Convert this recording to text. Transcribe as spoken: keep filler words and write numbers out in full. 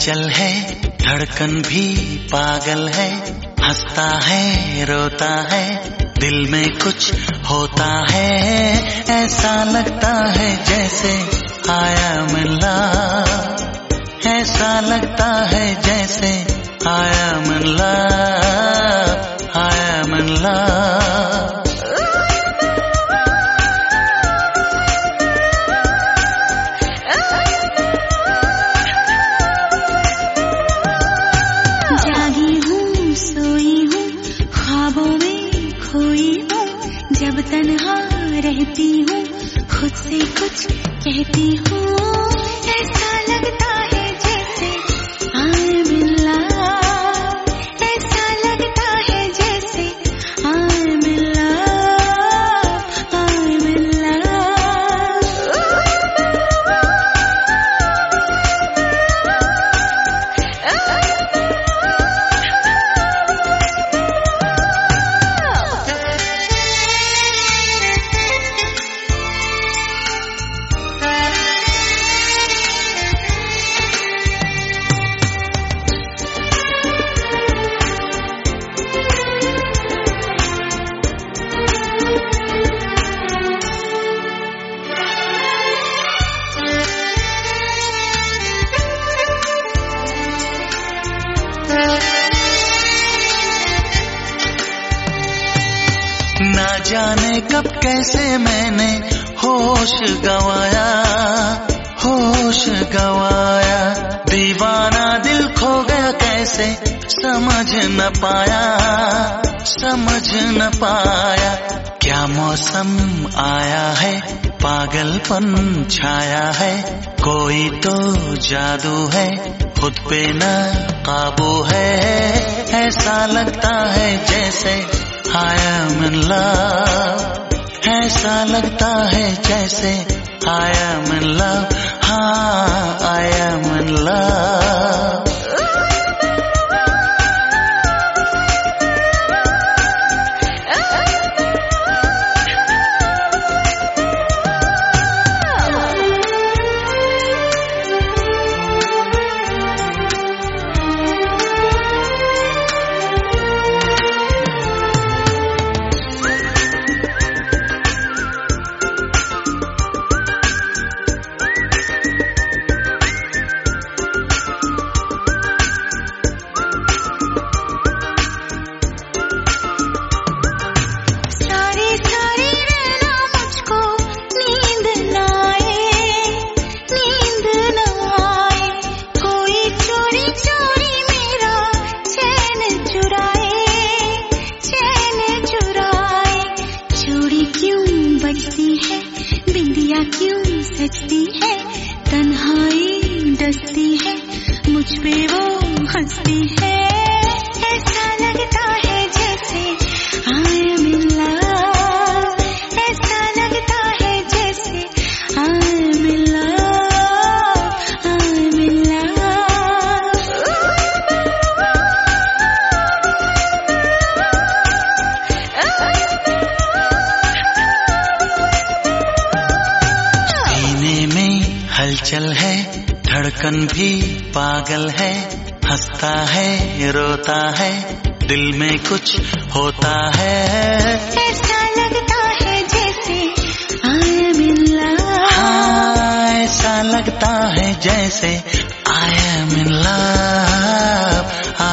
हलचल है, धड़कन भी पागल है, हंसता है रोता है, दिल में कुछ होता है, ऐसा लगता है जैसे आया मिला, ऐसा लगता है जैसे आया मिला, आया मिला। जब तन्हा रहती हूँ खुद से कुछ कहती हूँ, ऐसा लगता है जैसे आई एम इन लव, ऐसा लगता है जैसे I am in love, I am in ना जाने कब कैसे मैंने होश गवाया, होश गवाया, दीवाना दिल खो गया कैसे समझ न पाया, समझ न पाया। क्या मौसम आया है, पागलपन छाया है, कोई तो जादू है, खुद पे न काबू है, ऐसा लगता है जैसे I am in love, ऐसा लगता है जैसे I am in love, हाँ I am in love। बिंदिया क्यों सजती है, तन्हाई डसती है, मुझ पे वो हंसती है, ऐसा लगता है जैसे I am in love, ऐसा लगता है जैसे I am in love, I am in हलचल है, धड़कन भी पागल है, हंसता है रोता है, दिल में कुछ होता है, ऐसा लगता है जैसे I am in love, हाँ ऐसा लगता है जैसे I am in love।